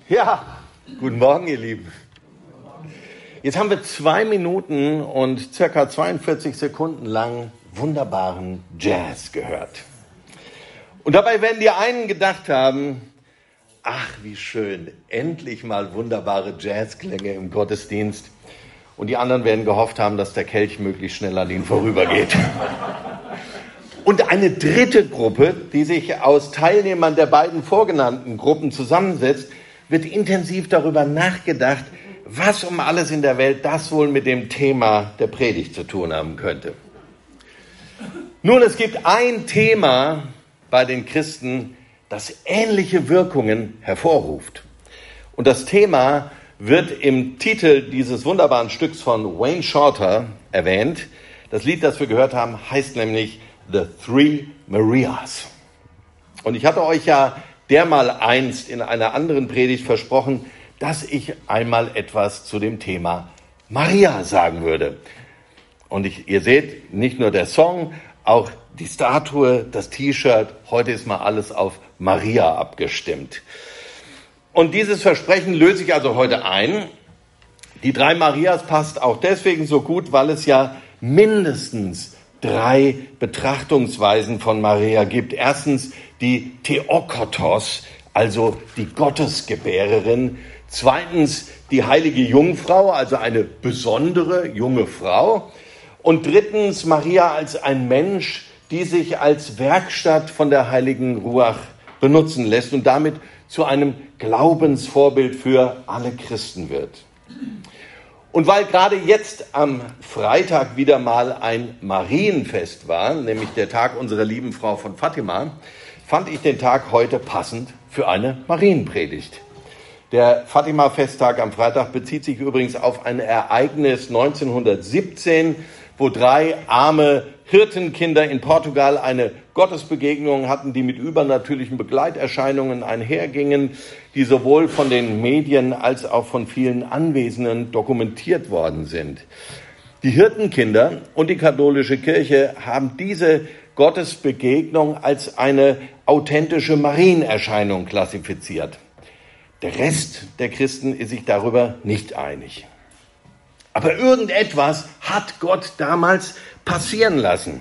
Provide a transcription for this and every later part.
Ja, guten Morgen, ihr Lieben. Jetzt haben wir 2 Minuten und circa 42 Sekunden lang wunderbaren Jazz gehört. Und dabei werden die einen gedacht haben, ach, wie schön, endlich mal wunderbare Jazzklänge im Gottesdienst. Und die anderen werden gehofft haben, dass der Kelch möglichst schnell an ihnen vorübergeht. Und eine dritte Gruppe, die sich aus Teilnehmern der beiden vorgenannten Gruppen zusammensetzt, wird intensiv darüber nachgedacht, was um alles in der Welt das wohl mit dem Thema der Predigt zu tun haben könnte. Nun, es gibt ein Thema bei den Christen, das ähnliche Wirkungen hervorruft. Und das Thema wird im Titel dieses wunderbaren Stücks von Wayne Shorter erwähnt. Das Lied, das wir gehört haben, heißt nämlich The Three Marias. Und ich hatte euch ja dermaleinst in einer anderen Predigt versprochen, dass ich einmal etwas zu dem Thema Maria sagen würde. Und ihr seht, nicht nur der Song, auch die Statue, das T-Shirt, heute ist mal alles auf Maria abgestimmt. Und dieses Versprechen löse ich also heute ein. Die 3 Marias passt auch deswegen so gut, weil es ja mindestens 3 Betrachtungsweisen von Maria gibt. Erstens die Theokotos, also die Gottesgebärerin. Zweitens die heilige Jungfrau, also eine besondere junge Frau. Und drittens Maria als ein Mensch, die sich als Werkstatt von der heiligen Ruach benutzen lässt und damit zu einem Glaubensvorbild für alle Christen wird. Und weil gerade jetzt am Freitag wieder mal ein Marienfest war, nämlich der Tag unserer lieben Frau von Fatima, fand ich den Tag heute passend für eine Marienpredigt. Der Fatima-Festtag am Freitag bezieht sich übrigens auf ein Ereignis 1917, wo 3 arme Hirtenkinder in Portugal eine Gottesbegegnung hatten, die mit übernatürlichen Begleiterscheinungen einhergingen, die sowohl von den Medien als auch von vielen Anwesenden dokumentiert worden sind. Die Hirtenkinder und die katholische Kirche haben diese Gottesbegegnung als eine authentische Marienerscheinung klassifiziert. Der Rest der Christen ist sich darüber nicht einig. Aber irgendetwas hat Gott damals passieren lassen.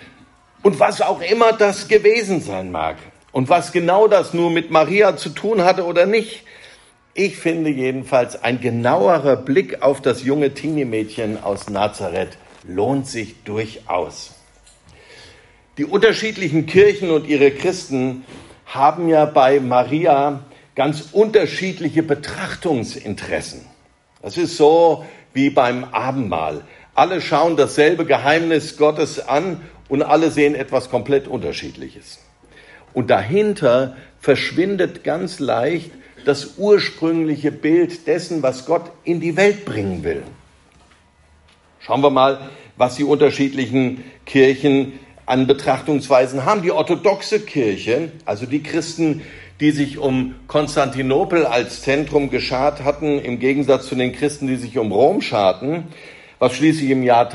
Und was auch immer das gewesen sein mag und was genau das nur mit Maria zu tun hatte oder nicht, ich finde jedenfalls, ein genauerer Blick auf das junge Teenie-Mädchen aus Nazareth lohnt sich durchaus. Die unterschiedlichen Kirchen und ihre Christen haben ja bei Maria ganz unterschiedliche Betrachtungsinteressen. Das ist so wie beim Abendmahl. Alle schauen dasselbe Geheimnis Gottes an und alle sehen etwas komplett Unterschiedliches. Und dahinter verschwindet ganz leicht das ursprüngliche Bild dessen, was Gott in die Welt bringen will. Schauen wir mal, was die unterschiedlichen Kirchen an Betrachtungsweisen haben. Die orthodoxe Kirche, also die Christen, die sich um Konstantinopel als Zentrum geschart hatten, im Gegensatz zu den Christen, die sich um Rom scharten, was schließlich im Jahr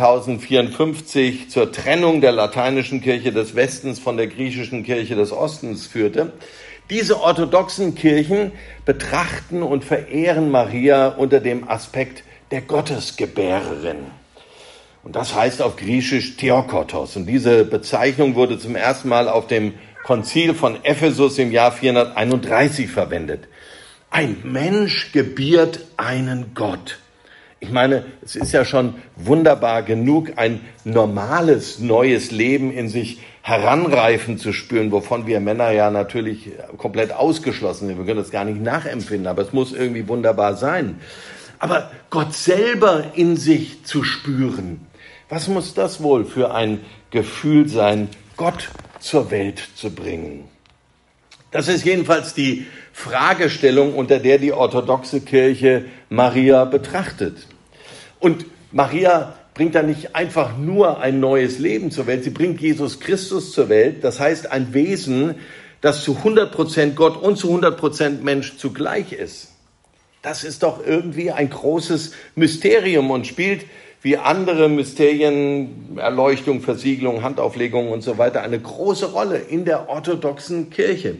1054 zur Trennung der lateinischen Kirche des Westens von der griechischen Kirche des Ostens führte. Diese orthodoxen Kirchen betrachten und verehren Maria unter dem Aspekt der Gottesgebärerin. Und das heißt auf Griechisch Theokotos. Und diese Bezeichnung wurde zum ersten Mal auf dem Konzil von Ephesus im Jahr 431 verwendet. Ein Mensch gebiert einen Gott. Ich meine, es ist ja schon wunderbar genug, ein normales, neues Leben in sich heranreifen zu spüren, wovon wir Männer ja natürlich komplett ausgeschlossen sind. Wir können das gar nicht nachempfinden, aber es muss irgendwie wunderbar sein. Aber Gott selber in sich zu spüren, was muss das wohl für ein Gefühl sein, Gott zur Welt zu bringen? Das ist jedenfalls die Fragestellung, unter der die orthodoxe Kirche Maria betrachtet. Und Maria bringt da nicht einfach nur ein neues Leben zur Welt, sie bringt Jesus Christus zur Welt, das heißt ein Wesen, das zu 100% Gott und zu 100% Mensch zugleich ist. Das ist doch irgendwie ein großes Mysterium und spielt wie andere Mysterien, Erleuchtung, Versiegelung, Handauflegung und so weiter, eine große Rolle in der orthodoxen Kirche.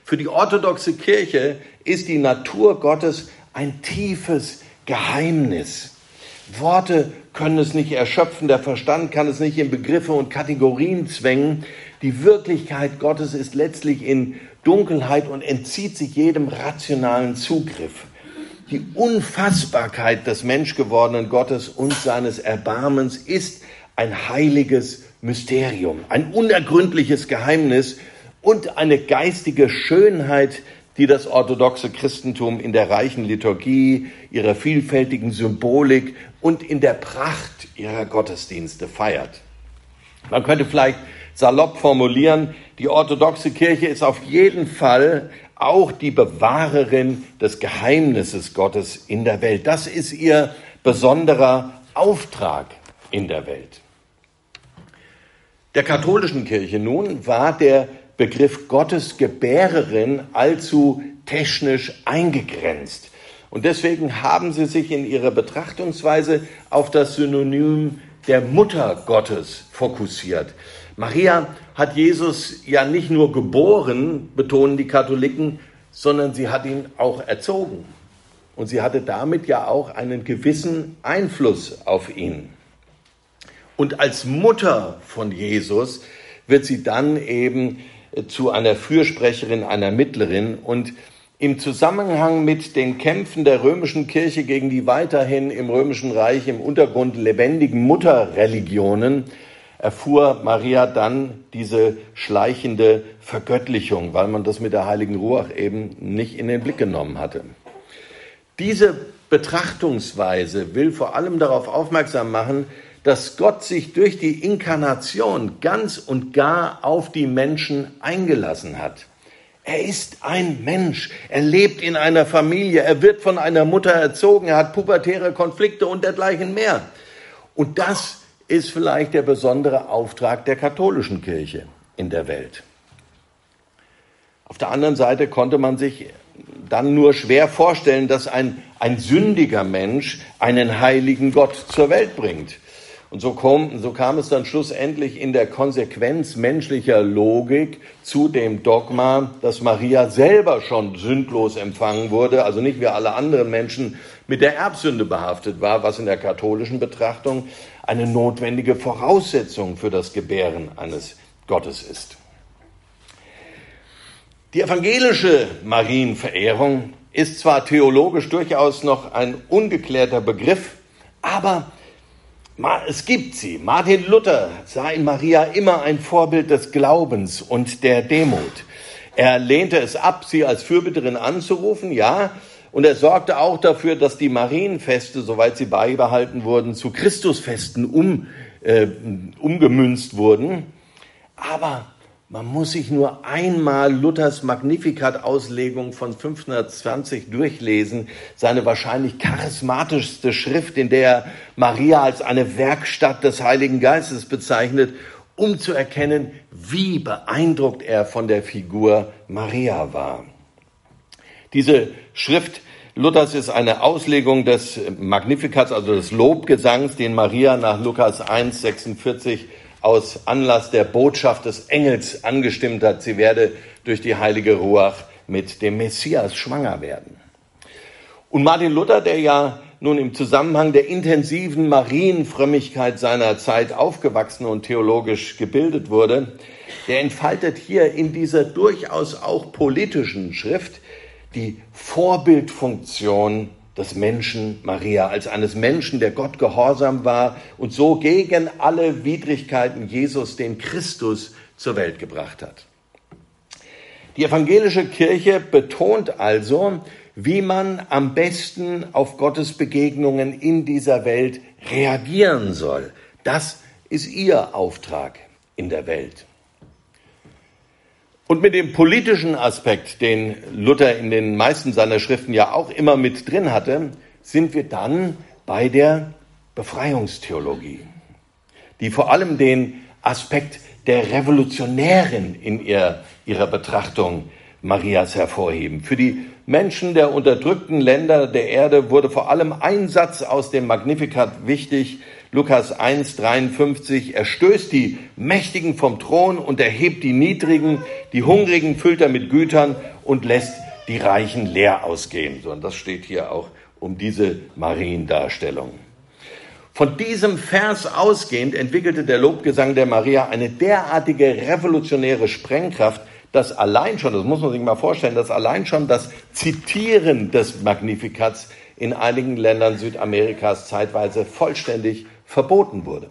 Für die orthodoxe Kirche ist die Natur Gottes ein tiefes Geheimnis. Worte können es nicht erschöpfen, der Verstand kann es nicht in Begriffe und Kategorien zwängen. Die Wirklichkeit Gottes ist letztlich in Dunkelheit und entzieht sich jedem rationalen Zugriff. Die Unfassbarkeit des menschgewordenen Gottes und seines Erbarmens ist ein heiliges Mysterium, ein unergründliches Geheimnis und eine geistige Schönheit, die das orthodoxe Christentum in der reichen Liturgie, ihrer vielfältigen Symbolik und in der Pracht ihrer Gottesdienste feiert. Man könnte vielleicht salopp formulieren, die orthodoxe Kirche ist auf jeden Fall auch die Bewahrerin des Geheimnisses Gottes in der Welt. Das ist ihr besonderer Auftrag in der Welt. Der katholischen Kirche nun war der Begriff Gottesgebärerin allzu technisch eingegrenzt. Und deswegen haben sie sich in ihrer Betrachtungsweise auf das Synonym der Mutter Gottes fokussiert. Maria hat Jesus ja nicht nur geboren, betonen die Katholiken, sondern sie hat ihn auch erzogen. Und sie hatte damit ja auch einen gewissen Einfluss auf ihn. Und als Mutter von Jesus wird sie dann eben zu einer Fürsprecherin, einer Mittlerin. Und im Zusammenhang mit den Kämpfen der römischen Kirche gegen die weiterhin im Römischen Reich im Untergrund lebendigen Mutterreligionen erfuhr Maria dann diese schleichende Vergöttlichung, weil man das mit der heiligen Ruach eben nicht in den Blick genommen hatte. Diese Betrachtungsweise will vor allem darauf aufmerksam machen, dass Gott sich durch die Inkarnation ganz und gar auf die Menschen eingelassen hat. Er ist ein Mensch, er lebt in einer Familie, er wird von einer Mutter erzogen, er hat pubertäre Konflikte und dergleichen mehr. Und das ist vielleicht der besondere Auftrag der katholischen Kirche in der Welt. Auf der anderen Seite konnte man sich dann nur schwer vorstellen, dass ein sündiger Mensch einen heiligen Gott zur Welt bringt. Und so kam es dann schlussendlich in der Konsequenz menschlicher Logik zu dem Dogma, dass Maria selber schon sündlos empfangen wurde, also nicht wie alle anderen Menschen mit der Erbsünde behaftet war, was in der katholischen Betrachtung eine notwendige Voraussetzung für das Gebären eines Gottes ist. Die evangelische Marienverehrung ist zwar theologisch durchaus noch ein ungeklärter Begriff, aber es gibt sie. Martin Luther sah in Maria immer ein Vorbild des Glaubens und der Demut. Er lehnte es ab, sie als Fürbitterin anzurufen, ja, und er sorgte auch dafür, dass die Marienfeste, soweit sie beibehalten wurden, zu Christusfesten umgemünzt wurden. Aber man muss sich nur einmal Luthers Magnificat-Auslegung von 1520 durchlesen, seine wahrscheinlich charismatischste Schrift, in der er Maria als eine Werkstatt des Heiligen Geistes bezeichnet, um zu erkennen, wie beeindruckt er von der Figur Maria war. Diese Schrift Luthers ist eine Auslegung des Magnificats, also des Lobgesangs, den Maria nach Lukas 1,46 aus Anlass der Botschaft des Engels angestimmt hat, sie werde durch die heilige Ruach mit dem Messias schwanger werden. Und Martin Luther, der ja nun im Zusammenhang der intensiven Marienfrömmigkeit seiner Zeit aufgewachsen und theologisch gebildet wurde, der entfaltet hier in dieser durchaus auch politischen Schrift die Vorbildfunktion des Menschen Maria, als eines Menschen, der Gott gehorsam war und so gegen alle Widrigkeiten Jesus, den Christus, zur Welt gebracht hat. Die evangelische Kirche betont also, wie man am besten auf Gottes Begegnungen in dieser Welt reagieren soll. Das ist ihr Auftrag in der Welt. Und mit dem politischen Aspekt, den Luther in den meisten seiner Schriften ja auch immer mit drin hatte, sind wir dann bei der Befreiungstheologie, die vor allem den Aspekt der Revolutionären in ihrer Betrachtung Marias hervorheben. Für die Menschen der unterdrückten Länder der Erde wurde vor allem ein Satz aus dem Magnificat wichtig: Lukas 1,53, er stößt die Mächtigen vom Thron und erhebt die Niedrigen, die Hungrigen füllt er mit Gütern und lässt die Reichen leer ausgehen. So, und das steht hier auch um diese Mariendarstellung. Von diesem Vers ausgehend entwickelte der Lobgesang der Maria eine derartige revolutionäre Sprengkraft, dass allein schon, das muss man sich mal vorstellen, dass allein schon das Zitieren des Magnifikats in einigen Ländern Südamerikas zeitweise vollständig verboten wurde.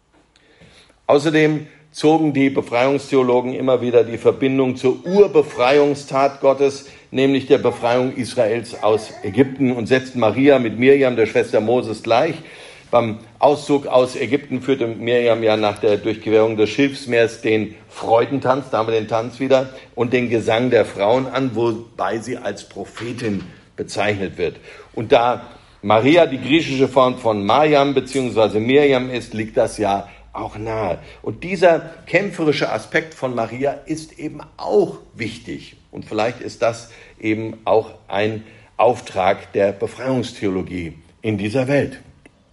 Außerdem zogen die Befreiungstheologen immer wieder die Verbindung zur Urbefreiungstat Gottes, nämlich der Befreiung Israels aus Ägypten, und setzten Maria mit Mirjam, der Schwester Moses, gleich. Beim Auszug aus Ägypten führte Mirjam ja nach der Durchquerung des Schilfsmeers den Freudentanz, da haben wir den Tanz wieder, und den Gesang der Frauen an, wobei sie als Prophetin bezeichnet wird. Und da Maria die griechische Form von Mariam bzw. Mirjam ist, liegt das ja auch nahe. Und dieser kämpferische Aspekt von Maria ist eben auch wichtig. Und vielleicht ist das eben auch ein Auftrag der Befreiungstheologie in dieser Welt.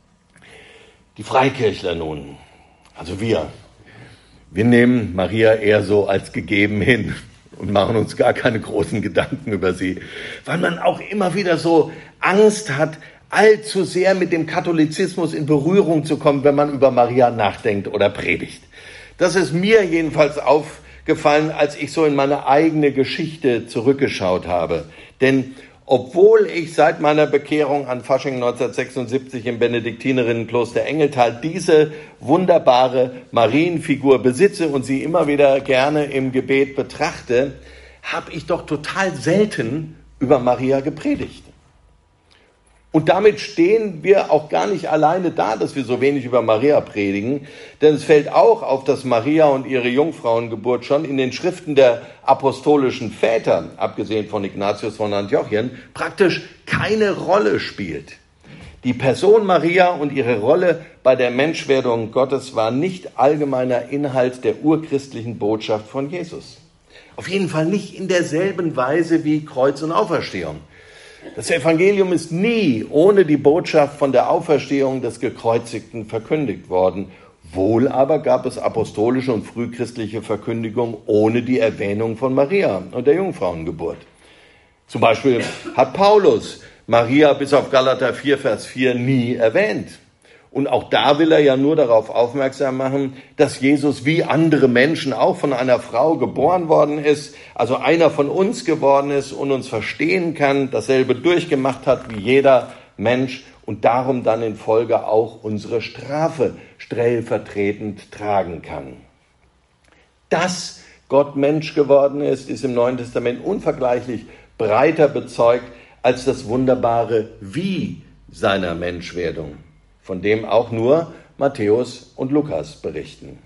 Die Freikirchler nun, also wir nehmen Maria eher so als gegeben hin und machen uns gar keine großen Gedanken über sie, weil man auch immer wieder so Angst hat, allzu sehr mit dem Katholizismus in Berührung zu kommen, wenn man über Maria nachdenkt oder predigt. Das ist mir jedenfalls aufgefallen, als ich so in meine eigene Geschichte zurückgeschaut habe. Denn obwohl ich seit meiner Bekehrung an Fasching 1976 im Benediktinerinnenkloster Engeltal diese wunderbare Marienfigur besitze und sie immer wieder gerne im Gebet betrachte, habe ich doch total selten über Maria gepredigt. Und damit stehen wir auch gar nicht alleine da, dass wir so wenig über Maria predigen, denn es fällt auch auf, dass Maria und ihre Jungfrauengeburt schon in den Schriften der apostolischen Väter, abgesehen von Ignatius von Antiochien, praktisch keine Rolle spielt. Die Person Maria und ihre Rolle bei der Menschwerdung Gottes war nicht allgemeiner Inhalt der urchristlichen Botschaft von Jesus. Auf jeden Fall nicht in derselben Weise wie Kreuz und Auferstehung. Das Evangelium ist nie ohne die Botschaft von der Auferstehung des Gekreuzigten verkündigt worden. Wohl aber gab es apostolische und frühchristliche Verkündigung ohne die Erwähnung von Maria und der Jungfrauengeburt. Zum Beispiel hat Paulus Maria bis auf Galater 4, Vers 4 nie erwähnt. Und auch da will er ja nur darauf aufmerksam machen, dass Jesus wie andere Menschen auch von einer Frau geboren worden ist, also einer von uns geworden ist und uns verstehen kann, dasselbe durchgemacht hat wie jeder Mensch und darum dann in Folge auch unsere Strafe stellvertretend tragen kann. Dass Gott Mensch geworden ist, ist im Neuen Testament unvergleichlich breiter bezeugt als das wunderbare Wie seiner Menschwerdung, von dem auch nur Matthäus und Lukas berichten.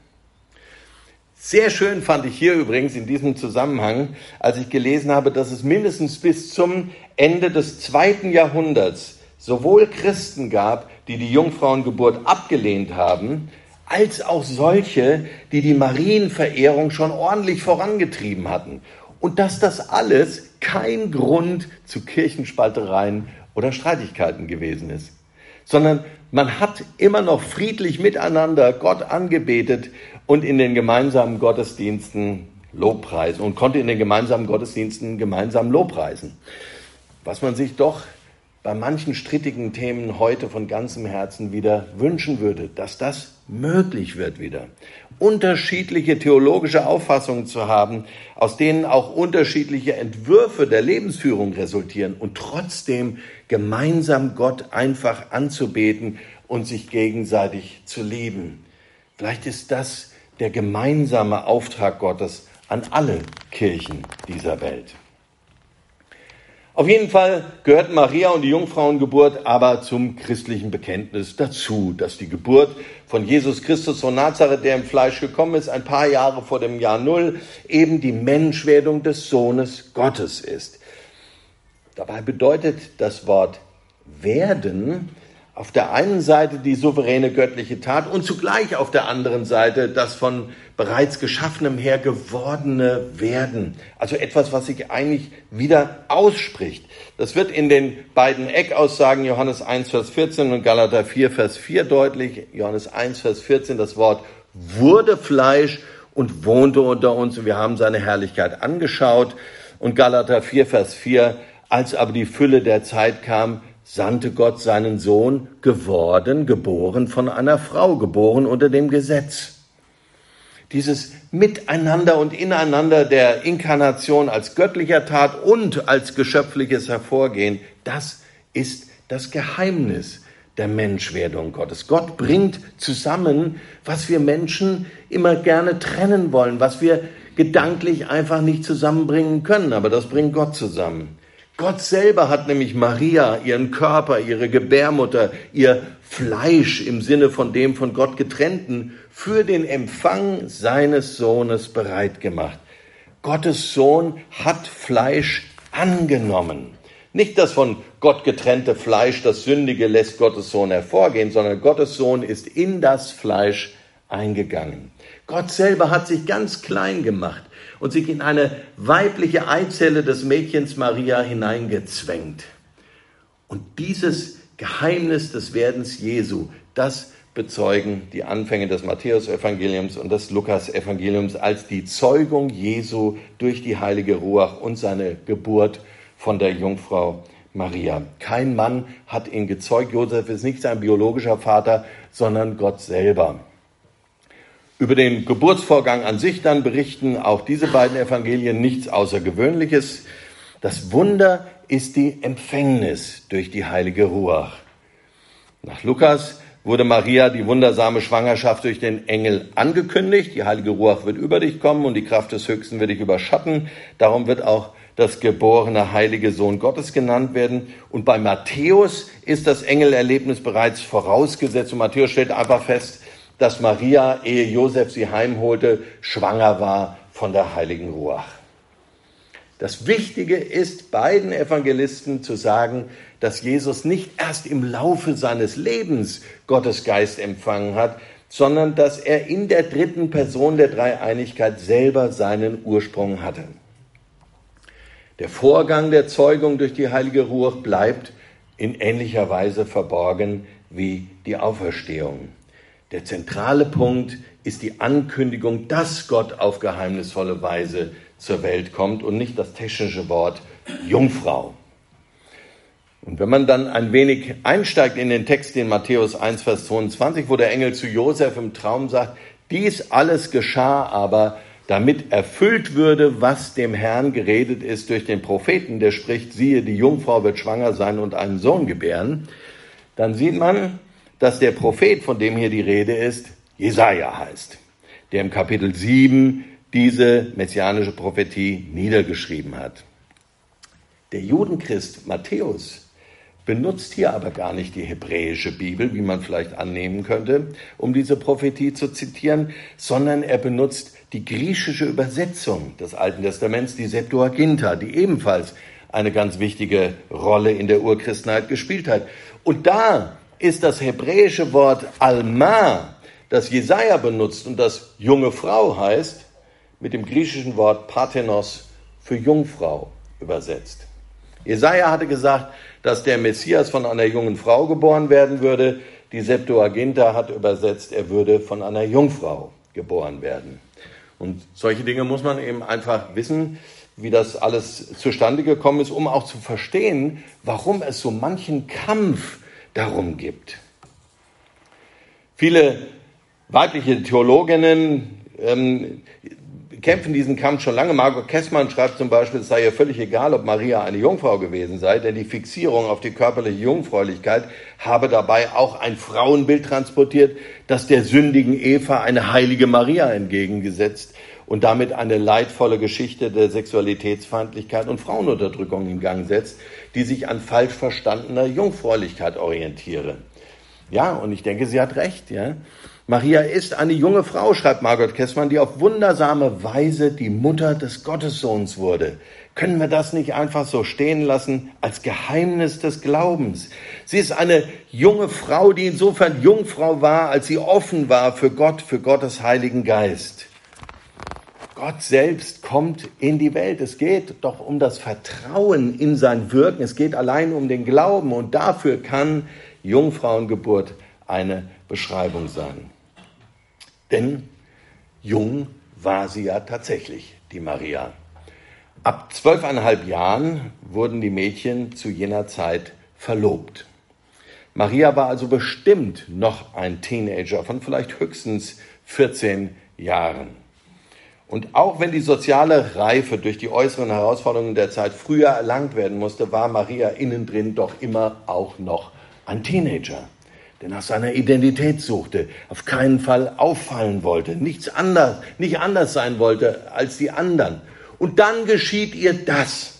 Sehr schön fand ich hier übrigens in diesem Zusammenhang, als ich gelesen habe, dass es mindestens bis zum Ende des 2. Jahrhunderts sowohl Christen gab, die die Jungfrauengeburt abgelehnt haben, als auch solche, die die Marienverehrung schon ordentlich vorangetrieben hatten. Und dass das alles kein Grund zu Kirchenspaltereien oder Streitigkeiten gewesen ist, sondern man hat immer noch friedlich miteinander Gott angebetet und in den gemeinsamen Gottesdiensten Lobpreisen und konnte in den gemeinsamen Gottesdiensten gemeinsam Lobpreisen. Was man sich doch bei manchen strittigen Themen heute von ganzem Herzen wieder wünschen würde, dass das möglich wird wieder. Unterschiedliche theologische Auffassungen zu haben, aus denen auch unterschiedliche Entwürfe der Lebensführung resultieren und trotzdem gemeinsam Gott einfach anzubeten und sich gegenseitig zu lieben. Vielleicht ist das der gemeinsame Auftrag Gottes an alle Kirchen dieser Welt. Auf jeden Fall gehört Maria und die Jungfrauengeburt aber zum christlichen Bekenntnis dazu, dass die Geburt von Jesus Christus von Nazareth, der im Fleisch gekommen ist, ein paar Jahre vor dem Jahr Null, eben die Menschwerdung des Sohnes Gottes ist. Dabei bedeutet das Wort werden auf der einen Seite die souveräne göttliche Tat und zugleich auf der anderen Seite das von bereits Geschaffenem her gewordene Werden. Also etwas, was sich eigentlich wieder ausspricht. Das wird in den beiden Eckaussagen Johannes 1, Vers 14 und Galater 4, Vers 4 deutlich. Johannes 1, Vers 14, das Wort wurde Fleisch und wohnte unter uns und wir haben seine Herrlichkeit angeschaut. Und Galater 4, Vers 4, als aber die Fülle der Zeit kam, sandte Gott seinen Sohn, geboren von einer Frau, geboren unter dem Gesetz. Dieses Miteinander und Ineinander der Inkarnation als göttlicher Tat und als geschöpfliches Hervorgehen, das ist das Geheimnis der Menschwerdung Gottes. Gott bringt zusammen, was wir Menschen immer gerne trennen wollen, was wir gedanklich einfach nicht zusammenbringen können, aber das bringt Gott zusammen. Gott selber hat nämlich Maria, ihren Körper, ihre Gebärmutter, ihr Fleisch im Sinne von dem von Gott getrennten, für den Empfang seines Sohnes bereit gemacht. Gottes Sohn hat Fleisch angenommen. Nicht das von Gott getrennte Fleisch, das Sündige lässt Gottes Sohn hervorgehen, sondern Gottes Sohn ist in das Fleisch eingegangen. Gott selber hat sich ganz klein gemacht und sich in eine weibliche Eizelle des Mädchens Maria hineingezwängt. Und dieses Geheimnis des Werdens Jesu, das bezeugen die Anfänge des Matthäus-Evangeliums und des Lukas-Evangeliums als die Zeugung Jesu durch die heilige Ruach und seine Geburt von der Jungfrau Maria. Kein Mann hat ihn gezeugt. Josef ist nicht sein biologischer Vater, sondern Gott selber. Über den Geburtsvorgang an sich dann berichten auch diese beiden Evangelien nichts Außergewöhnliches. Das Wunder ist die Empfängnis durch die heilige Ruach. Nach Lukas wurde Maria die wundersame Schwangerschaft durch den Engel angekündigt. Die heilige Ruach wird über dich kommen und die Kraft des Höchsten wird dich überschatten. Darum wird auch das geborene heilige Sohn Gottes genannt werden. Und bei Matthäus ist das Engelerlebnis bereits vorausgesetzt. Und Matthäus stellt einfach fest, dass Maria, ehe Josef sie heimholte, schwanger war von der heiligen Ruach. Das Wichtige ist, beiden Evangelisten zu sagen, dass Jesus nicht erst im Laufe seines Lebens Gottes Geist empfangen hat, sondern dass er in der dritten Person der Dreieinigkeit selber seinen Ursprung hatte. Der Vorgang der Zeugung durch die heilige Ruach bleibt in ähnlicher Weise verborgen wie die Auferstehung. Der zentrale Punkt ist die Ankündigung, dass Gott auf geheimnisvolle Weise zur Welt kommt und nicht das technische Wort Jungfrau. Und wenn man dann ein wenig einsteigt in den Text in Matthäus 1, Vers 22, wo der Engel zu Josef im Traum sagt, dies alles geschah aber, damit erfüllt würde, was dem Herrn geredet ist durch den Propheten, der spricht, siehe, die Jungfrau wird schwanger sein und einen Sohn gebären, dann sieht man, dass der Prophet, von dem hier die Rede ist, Jesaja heißt, der im Kapitel 7 diese messianische Prophetie niedergeschrieben hat. Der Judenchrist Matthäus benutzt hier aber gar nicht die hebräische Bibel, wie man vielleicht annehmen könnte, um diese Prophetie zu zitieren, sondern er benutzt die griechische Übersetzung des Alten Testaments, die Septuaginta, die ebenfalls eine ganz wichtige Rolle in der Urchristenheit gespielt hat. Und da ist das hebräische Wort Alma, das Jesaja benutzt und das junge Frau heißt, mit dem griechischen Wort Parthenos für Jungfrau übersetzt. Jesaja hatte gesagt, dass der Messias von einer jungen Frau geboren werden würde. Die Septuaginta hat übersetzt, er würde von einer Jungfrau geboren werden. Und solche Dinge muss man eben einfach wissen, wie das alles zustande gekommen ist, um auch zu verstehen, warum es so manchen Kampf darum gibt. Viele weibliche Theologinnen kämpfen diesen Kampf schon lange. Margot Kessmann schreibt zum Beispiel, es sei ihr völlig egal, ob Maria eine Jungfrau gewesen sei, denn die Fixierung auf die körperliche Jungfräulichkeit habe dabei auch ein Frauenbild transportiert, das der sündigen Eva eine heilige Maria entgegengesetzt und damit eine leidvolle Geschichte der Sexualitätsfeindlichkeit und Frauenunterdrückung in Gang setzt, die sich an falsch verstandener Jungfräulichkeit orientiere. Ja, und ich denke, sie hat recht, ja. Maria ist eine junge Frau, schreibt Margot Kessmann, die auf wundersame Weise die Mutter des Gottessohns wurde. Können wir das nicht einfach so stehen lassen als Geheimnis des Glaubens? Sie ist eine junge Frau, die insofern Jungfrau war, als sie offen war für Gott, für Gottes Heiligen Geist. Gott selbst kommt in die Welt. Es geht doch um das Vertrauen in sein Wirken. Es geht allein um den Glauben. Und dafür kann Jungfrauengeburt eine Beschreibung sein. Denn jung war sie ja tatsächlich, die Maria. Ab 12,5 Jahren wurden die Mädchen zu jener Zeit verlobt. Maria war also bestimmt noch ein Teenager von vielleicht höchstens 14 Jahren. Und auch wenn die soziale Reife durch die äußeren Herausforderungen der Zeit früher erlangt werden musste, war Maria innen drin doch immer auch noch ein Teenager, der nach seiner Identität suchte, auf keinen Fall auffallen wollte, nicht anders sein wollte als die anderen. Und dann geschieht ihr das.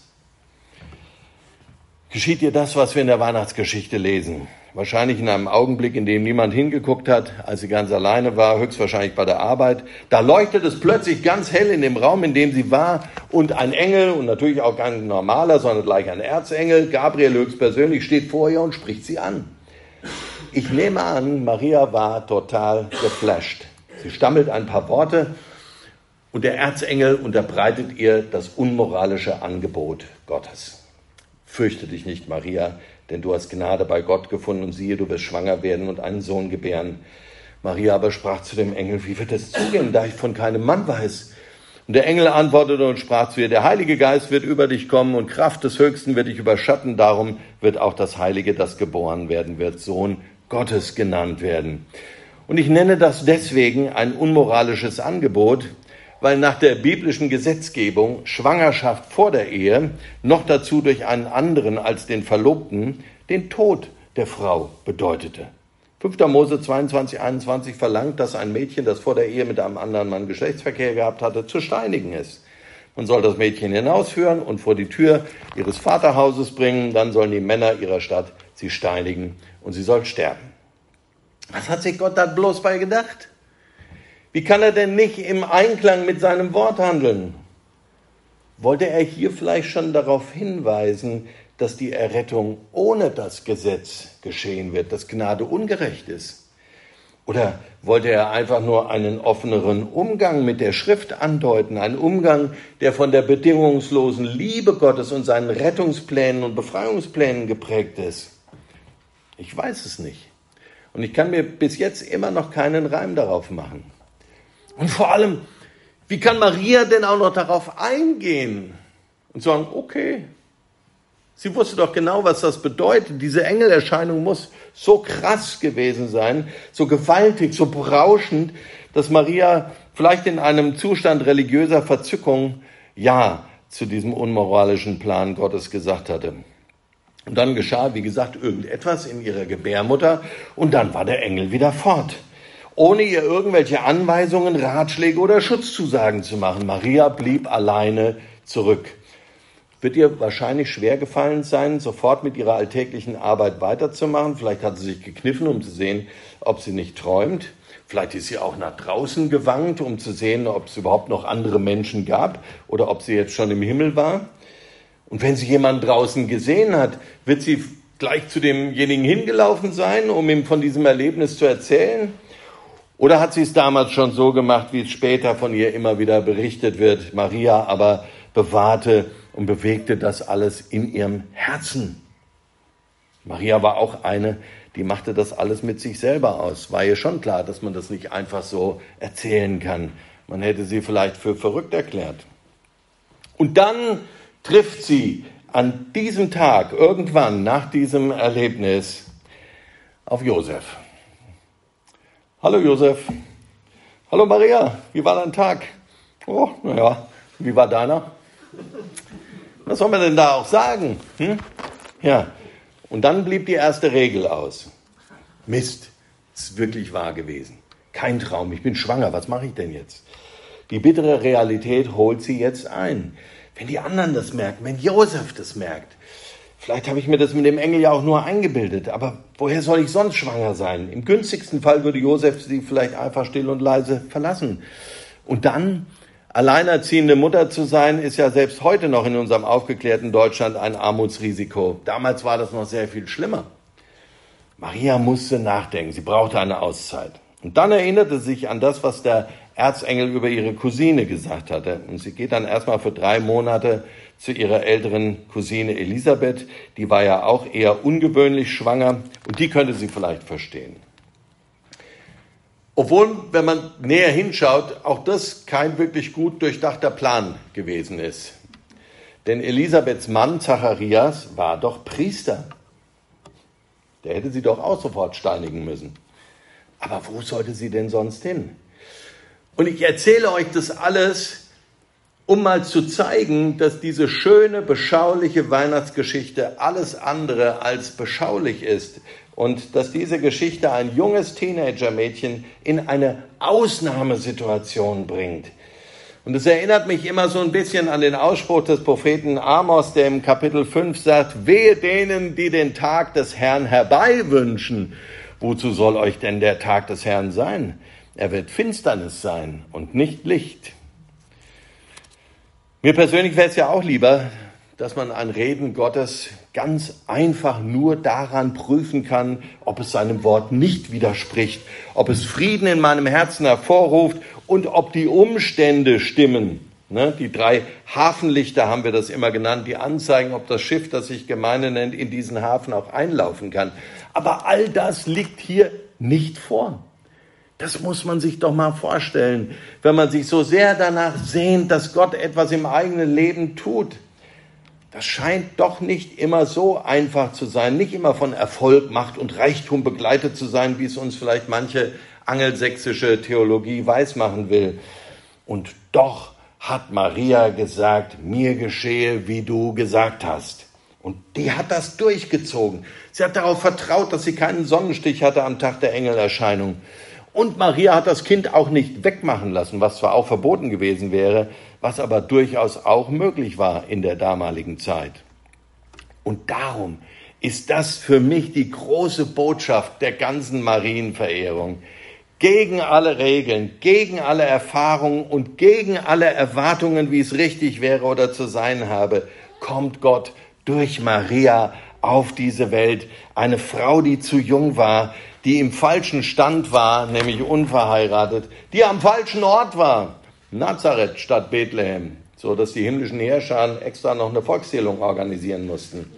Geschieht ihr das, was wir in der Weihnachtsgeschichte lesen. Wahrscheinlich in einem Augenblick, in dem niemand hingeguckt hat, als sie ganz alleine war, höchstwahrscheinlich bei der Arbeit. Da leuchtet es plötzlich ganz hell in dem Raum, in dem sie war, und ein Engel, und natürlich auch kein normaler, sondern gleich ein Erzengel, Gabriel höchstpersönlich, steht vor ihr und spricht sie an. Ich nehme an, Maria war total geflasht. Sie stammelt ein paar Worte und der Erzengel unterbreitet ihr das unmoralische Angebot Gottes. Fürchte dich nicht, Maria, denn du hast Gnade bei Gott gefunden und siehe, du wirst schwanger werden und einen Sohn gebären. Maria aber sprach zu dem Engel, wie wird es zugehen, da ich von keinem Mann weiß? Und der Engel antwortete und sprach zu ihr, der Heilige Geist wird über dich kommen und Kraft des Höchsten wird dich überschatten, darum wird auch das Heilige, das geboren werden wird, Sohn Gottes genannt werden. Und ich nenne das deswegen ein unmoralisches Angebot, weil nach der biblischen Gesetzgebung Schwangerschaft vor der Ehe, noch dazu durch einen anderen als den Verlobten, den Tod der Frau bedeutete. 5. Mose 22,21 verlangt, dass ein Mädchen, das vor der Ehe mit einem anderen Mann Geschlechtsverkehr gehabt hatte, zu steinigen ist. Man soll das Mädchen hinausführen und vor die Tür ihres Vaterhauses bringen, dann sollen die Männer ihrer Stadt sie steinigen und sie soll sterben. Was hat sich Gott da bloß bei gedacht? Wie kann er denn nicht im Einklang mit seinem Wort handeln? Wollte er hier vielleicht schon darauf hinweisen, dass die Errettung ohne das Gesetz geschehen wird, dass Gnade ungerecht ist? Oder wollte er einfach nur einen offeneren Umgang mit der Schrift andeuten, einen Umgang, der von der bedingungslosen Liebe Gottes und seinen Rettungsplänen und Befreiungsplänen geprägt ist? Ich weiß es nicht. Und ich kann mir bis jetzt immer noch keinen Reim darauf machen. Und vor allem, wie kann Maria denn auch noch darauf eingehen und sagen, okay, sie wusste doch genau, was das bedeutet. Diese Engelerscheinung muss so krass gewesen sein, so gewaltig, so berauschend, dass Maria vielleicht in einem Zustand religiöser Verzückung Ja zu diesem unmoralischen Plan Gottes gesagt hatte. Und dann geschah, wie gesagt, irgendetwas in ihrer Gebärmutter und dann war der Engel wieder fort, ohne ihr irgendwelche Anweisungen, Ratschläge oder Schutzzusagen zu machen. Maria blieb alleine zurück. Wird ihr wahrscheinlich schwer gefallen sein, sofort mit ihrer alltäglichen Arbeit weiterzumachen. Vielleicht hat sie sich gekniffen, um zu sehen, ob sie nicht träumt. Vielleicht ist sie auch nach draußen gewankt, um zu sehen, ob es überhaupt noch andere Menschen gab oder ob sie jetzt schon im Himmel war. Und wenn sie jemanden draußen gesehen hat, wird sie gleich zu demjenigen hingelaufen sein, um ihm von diesem Erlebnis zu erzählen? Oder hat sie es damals schon so gemacht, wie es später von ihr immer wieder berichtet wird? Maria aber bewahrte und bewegte das alles in ihrem Herzen. Maria war auch eine, die machte das alles mit sich selber aus. War ihr schon klar, dass man das nicht einfach so erzählen kann. Man hätte sie vielleicht für verrückt erklärt. Und dann trifft sie an diesem Tag, irgendwann nach diesem Erlebnis, auf Josef. Hallo Josef. Hallo Maria, wie war dein Tag? Oh, naja, wie war deiner? Was soll man denn da auch sagen? Ja, und dann blieb die erste Regel aus. Mist, es ist wirklich wahr gewesen. Kein Traum, ich bin schwanger, was mache ich denn jetzt? Die bittere Realität holt sie jetzt ein. Wenn die anderen das merken, wenn Josef das merkt, vielleicht habe ich mir das mit dem Engel ja auch nur eingebildet, aber woher soll ich sonst schwanger sein? Im günstigsten Fall würde Josef sie vielleicht einfach still und leise verlassen. Und dann, Alleinerziehende Mutter zu sein, ist ja selbst heute noch in unserem aufgeklärten Deutschland ein Armutsrisiko. Damals war das noch sehr viel schlimmer. Maria musste nachdenken, sie brauchte eine Auszeit. Und dann erinnerte sie sich an das, was der Erzengel über ihre Cousine gesagt hatte. Und sie geht dann erstmal für 3 Monate zu ihrer älteren Cousine Elisabeth. Die war ja auch eher ungewöhnlich schwanger und die könnte sie vielleicht verstehen. Obwohl, wenn man näher hinschaut, auch das kein wirklich gut durchdachter Plan gewesen ist. Denn Elisabeths Mann Zacharias war doch Priester. Der hätte sie doch auch sofort steinigen müssen. Aber wo sollte sie denn sonst hin? Und ich erzähle euch das alles, um mal zu zeigen, dass diese schöne, beschauliche Weihnachtsgeschichte alles andere als beschaulich ist. Und dass diese Geschichte ein junges Teenagermädchen in eine Ausnahmesituation bringt. Und es erinnert mich immer so ein bisschen an den Ausspruch des Propheten Amos, der im Kapitel 5 sagt, wehe denen, die den Tag des Herrn herbeiwünschen. Wozu soll euch denn der Tag des Herrn sein? Er wird Finsternis sein und nicht Licht. Mir persönlich wäre es ja auch lieber, dass man ein Reden Gottes ganz einfach nur daran prüfen kann, ob es seinem Wort nicht widerspricht, ob es Frieden in meinem Herzen hervorruft und ob die Umstände stimmen. Die 3 Hafenlichter haben wir das immer genannt, die anzeigen, ob das Schiff, das sich Gemeinde nennt, in diesen Hafen auch einlaufen kann. Aber all das liegt hier nicht vor. Das muss man sich doch mal vorstellen, wenn man sich so sehr danach sehnt, dass Gott etwas im eigenen Leben tut. Das scheint doch nicht immer so einfach zu sein, nicht immer von Erfolg, Macht und Reichtum begleitet zu sein, wie es uns vielleicht manche angelsächsische Theologie weismachen will. Und doch hat Maria gesagt, mir geschehe, wie du gesagt hast. Und die hat das durchgezogen. Sie hat darauf vertraut, dass sie keinen Sonnenstich hatte am Tag der Engelerscheinung. Und Maria hat das Kind auch nicht wegmachen lassen, was zwar auch verboten gewesen wäre, was aber durchaus auch möglich war in der damaligen Zeit. Und darum ist das für mich die große Botschaft der ganzen Marienverehrung. Gegen alle Regeln, gegen alle Erfahrungen und gegen alle Erwartungen, wie es richtig wäre oder zu sein habe, kommt Gott durch Maria auf diese Welt. Eine Frau, die zu jung war, die im falschen Stand war, nämlich unverheiratet, die am falschen Ort war, Nazareth statt Bethlehem, so dass die himmlischen Heerscharen extra noch eine Volkszählung organisieren mussten.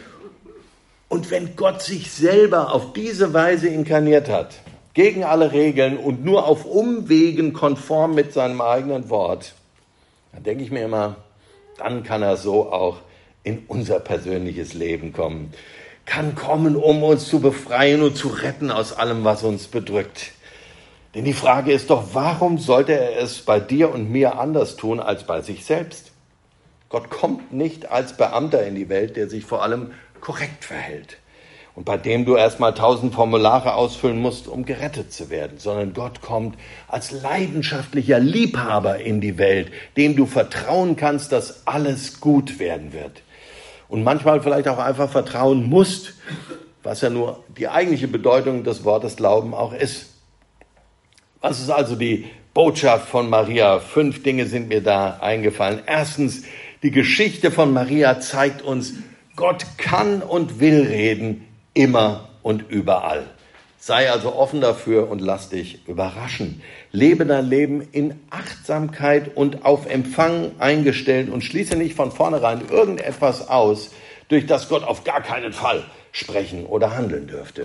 Und wenn Gott sich selber auf diese Weise inkarniert hat, gegen alle Regeln und nur auf Umwegen konform mit seinem eigenen Wort, dann denke ich mir immer, dann kann er so auch in unser persönliches Leben kommen. Kann kommen, um uns zu befreien und zu retten aus allem, was uns bedrückt. Denn die Frage ist doch, warum sollte er es bei dir und mir anders tun als bei sich selbst? Gott kommt nicht als Beamter in die Welt, der sich vor allem korrekt verhält und bei dem du erstmal 1000 Formulare ausfüllen musst, um gerettet zu werden, sondern Gott kommt als leidenschaftlicher Liebhaber in die Welt, dem du vertrauen kannst, dass alles gut werden wird. Und manchmal vielleicht auch einfach vertrauen musst, was ja nur die eigentliche Bedeutung des Wortes Glauben auch ist. Was ist also die Botschaft von Maria? 5 Dinge sind mir da eingefallen. Erstens, die Geschichte von Maria zeigt uns, Gott kann und will reden, immer und überall. Sei also offen dafür und lass dich überraschen. Lebe dein Leben in Achtsamkeit und auf Empfang eingestellt und schließe nicht von vornherein irgendetwas aus, durch das Gott auf gar keinen Fall sprechen oder handeln dürfte.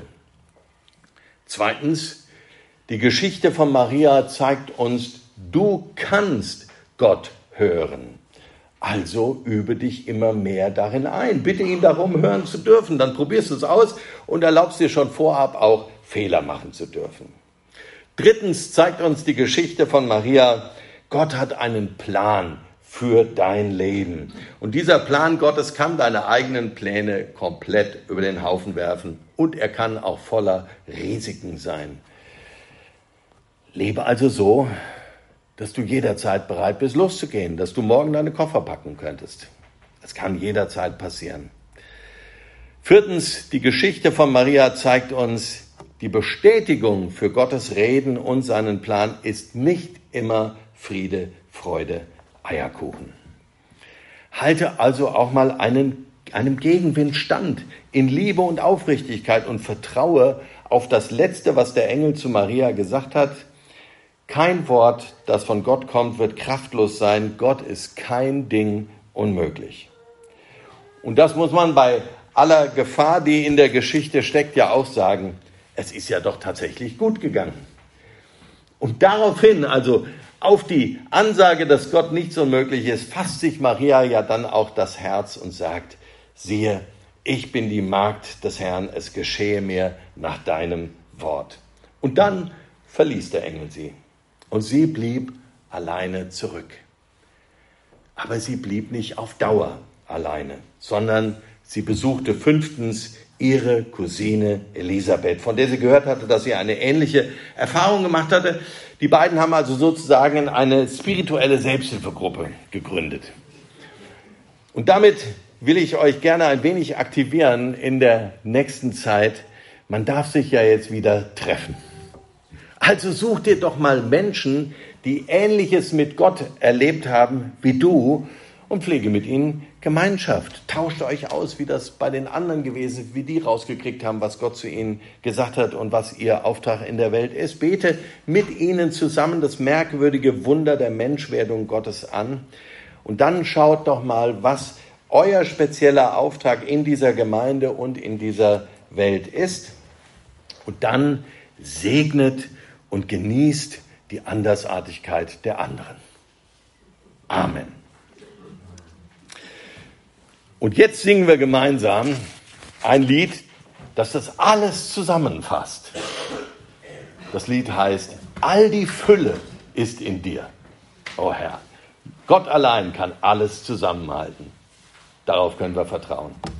Zweitens, die Geschichte von Maria zeigt uns, du kannst Gott hören. Also übe dich immer mehr darin ein. Bitte ihn darum, hören zu dürfen. Dann probierst du es aus und erlaubst dir schon vorab auch Fehler machen zu dürfen. Drittens zeigt uns die Geschichte von Maria, Gott hat einen Plan für dein Leben. Und dieser Plan Gottes kann deine eigenen Pläne komplett über den Haufen werfen. Und er kann auch voller Risiken sein. Lebe also so, dass du jederzeit bereit bist, loszugehen, dass du morgen deine Koffer packen könntest. Das kann jederzeit passieren. Viertens, die Geschichte von Maria zeigt uns, die Bestätigung für Gottes Reden und seinen Plan ist nicht immer Friede, Freude, Eierkuchen. Halte also auch mal einem Gegenwind stand, in Liebe und Aufrichtigkeit, und vertraue auf das Letzte, was der Engel zu Maria gesagt hat. Kein Wort, das von Gott kommt, wird kraftlos sein. Gott ist kein Ding unmöglich. Und das muss man bei aller Gefahr, die in der Geschichte steckt, ja auch sagen. Es ist ja doch tatsächlich gut gegangen. Und daraufhin, also auf die Ansage, dass Gott nichts unmöglich ist, fasst sich Maria ja dann auch das Herz und sagt: Siehe, ich bin die Magd des Herrn, es geschehe mir nach deinem Wort. Und dann verließ der Engel sie. Und sie blieb alleine zurück. Aber sie blieb nicht auf Dauer alleine, sondern sie besuchte 5. ihre Cousine Elisabeth, von der sie gehört hatte, dass sie eine ähnliche Erfahrung gemacht hatte. Die beiden haben also sozusagen eine spirituelle Selbsthilfegruppe gegründet. Und damit will ich euch gerne ein wenig aktivieren in der nächsten Zeit. Man darf sich ja jetzt wieder treffen. Also such dir doch mal Menschen, die Ähnliches mit Gott erlebt haben wie du, und pflege mit ihnen Gemeinschaft. Tauscht euch aus, wie das bei den anderen gewesen ist, wie die rausgekriegt haben, was Gott zu ihnen gesagt hat und was ihr Auftrag in der Welt ist. Bete mit ihnen zusammen das merkwürdige Wunder der Menschwerdung Gottes an. Und dann schaut doch mal, was euer spezieller Auftrag in dieser Gemeinde und in dieser Welt ist. Und dann segnet und genießt die Andersartigkeit der anderen. Amen. Und jetzt singen wir gemeinsam ein Lied, das das alles zusammenfasst. Das Lied heißt: All die Fülle ist in dir, o Herr. Gott allein kann alles zusammenhalten. Darauf können wir vertrauen.